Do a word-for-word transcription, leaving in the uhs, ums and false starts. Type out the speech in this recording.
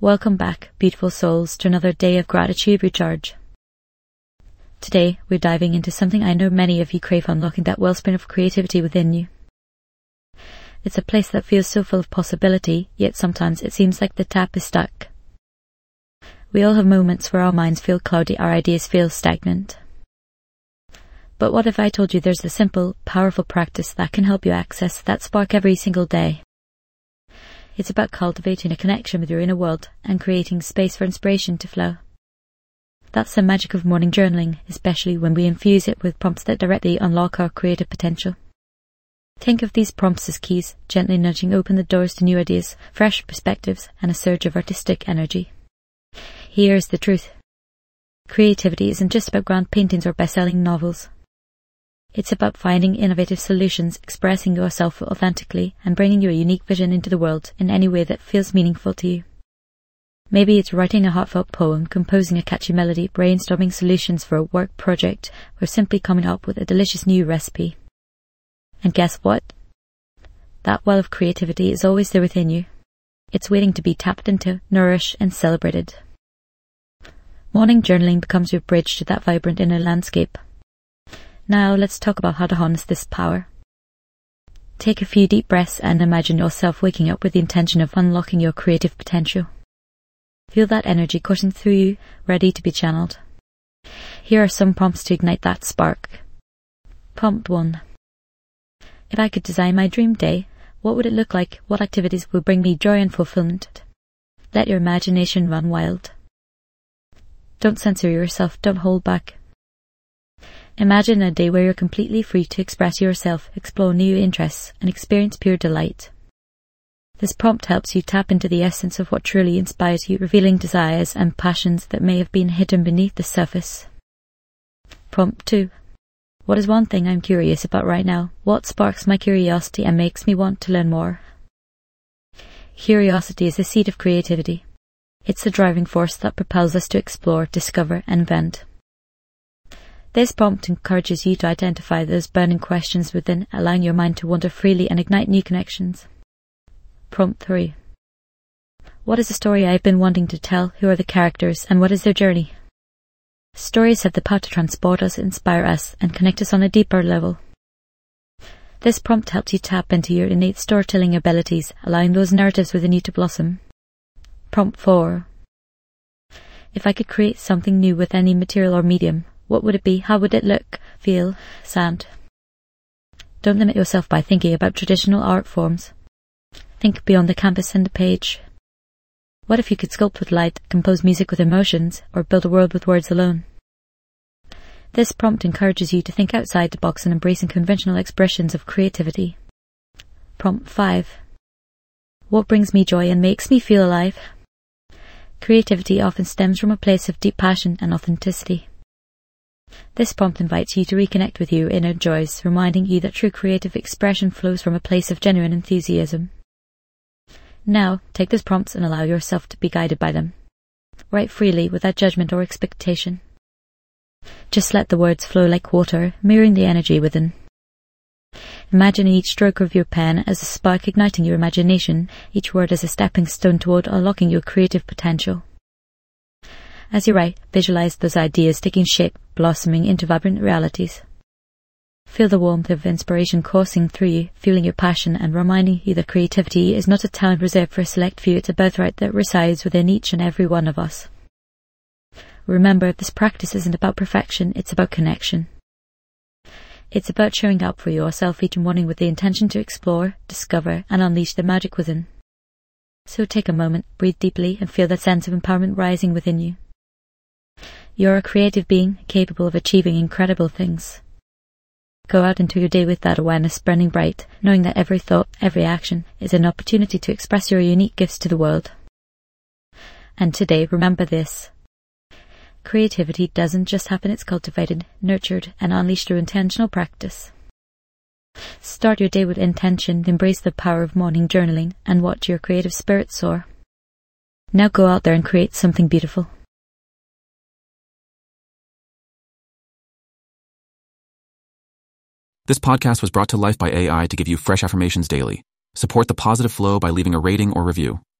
Welcome back, beautiful souls, to another day of gratitude recharge. Today, we're diving into something I know many of you crave, unlocking that wellspring of creativity within you. It's a place that feels so full of possibility, yet sometimes it seems like the tap is stuck. We all have moments where our minds feel cloudy, our ideas feel stagnant. But what if I told you there's a simple, powerful practice that can help you access that spark every single day? It's about cultivating a connection with your inner world and creating space for inspiration to flow. That's the magic of morning journaling, especially when we infuse it with prompts that directly unlock our creative potential. Think of these prompts as keys, gently nudging open the doors to new ideas, fresh perspectives, and a surge of artistic energy. Here's the truth. Creativity isn't just about grand paintings or best-selling novels. It's about finding innovative solutions, expressing yourself authentically, and bringing your unique vision into the world in any way that feels meaningful to you. Maybe it's writing a heartfelt poem, composing a catchy melody, brainstorming solutions for a work project, or simply coming up with a delicious new recipe. And guess what? That well of creativity is always there within you. It's waiting to be tapped into, nourished, and celebrated. Morning journaling becomes your bridge to that vibrant inner landscape. Now let's talk about how to harness this power. Take a few deep breaths and imagine yourself waking up with the intention of unlocking your creative potential. Feel that energy coursing through you, ready to be channeled. Here are some prompts to ignite that spark. Prompt one. If I could design my dream day, what would it look like? What activities would bring me joy and fulfillment? Let your imagination run wild. Don't censor yourself, don't hold back. Imagine a day where you're completely free to express yourself, explore new interests, and experience pure delight. This prompt helps you tap into the essence of what truly inspires you, revealing desires and passions that may have been hidden beneath the surface. Prompt two. What is one thing I'm curious about right now? What sparks my curiosity and makes me want to learn more? Curiosity is the seed of creativity. It's the driving force that propels us to explore, discover, and invent. This prompt encourages you to identify those burning questions within, allowing your mind to wander freely and ignite new connections. Prompt three. What is the story I've been wanting to tell? Who are the characters, and what is their journey? Stories have the power to transport us, inspire us, and connect us on a deeper level. This prompt helps you tap into your innate storytelling abilities, allowing those narratives within you to blossom. Prompt four. If I could create something new with any material or medium, what would it be? How would it look, feel, sound? Don't limit yourself by thinking about traditional art forms. Think beyond the canvas and the page. What if you could sculpt with light, compose music with emotions, or build a world with words alone? This prompt encourages you to think outside the box and embrace unconventional expressions of creativity. Prompt five. What brings me joy and makes me feel alive? Creativity often stems from a place of deep passion and authenticity. This prompt invites you to reconnect with your inner joys, reminding you that true creative expression flows from a place of genuine enthusiasm. Now, take those prompts and allow yourself to be guided by them. Write freely without judgment or expectation. Just let the words flow like water, mirroring the energy within. Imagine each stroke of your pen as a spark igniting your imagination, each word as a stepping stone toward unlocking your creative potential. As you write, visualize those ideas taking shape, blossoming into vibrant realities. Feel the warmth of inspiration coursing through you, fueling your passion and reminding you that creativity is not a talent reserved for a select few, it's a birthright that resides within each and every one of us. Remember, this practice isn't about perfection, it's about connection. It's about showing up for yourself each morning with the intention to explore, discover, and unleash the magic within. So take a moment, breathe deeply, and feel that sense of empowerment rising within you. You're a creative being, capable of achieving incredible things. Go out into your day with that awareness burning bright, knowing that every thought, every action is an opportunity to express your unique gifts to the world. And today, remember this. Creativity doesn't just happen, it's cultivated, nurtured, and unleashed through intentional practice. Start your day with intention, embrace the power of morning journaling, and watch your creative spirit soar. Now go out there and create something beautiful. This podcast was brought to life by A I to give you fresh affirmations daily. Support the positive flow by leaving a rating or review.